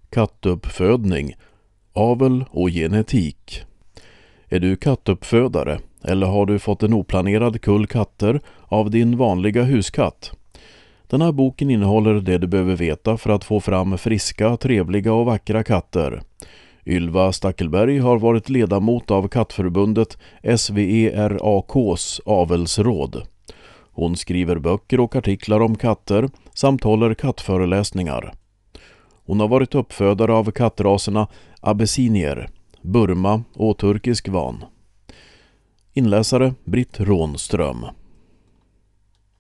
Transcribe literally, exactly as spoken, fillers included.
Kattuppfödning, avel och genetik. Är du kattuppfödare eller har du fått en oplanerad kull katter av din vanliga huskatt? Den här boken innehåller det du behöver veta för att få fram friska, trevliga och vackra katter. Ylva Stackelberg har varit ledamot av Kattförbundet S V E R A K:s avelsråd. Hon skriver böcker och artiklar om katter samt håller kattföreläsningar. Hon har varit uppfödare av kattraserna Abyssinier, Burma och turkisk van. Inläsare Britt Rånström.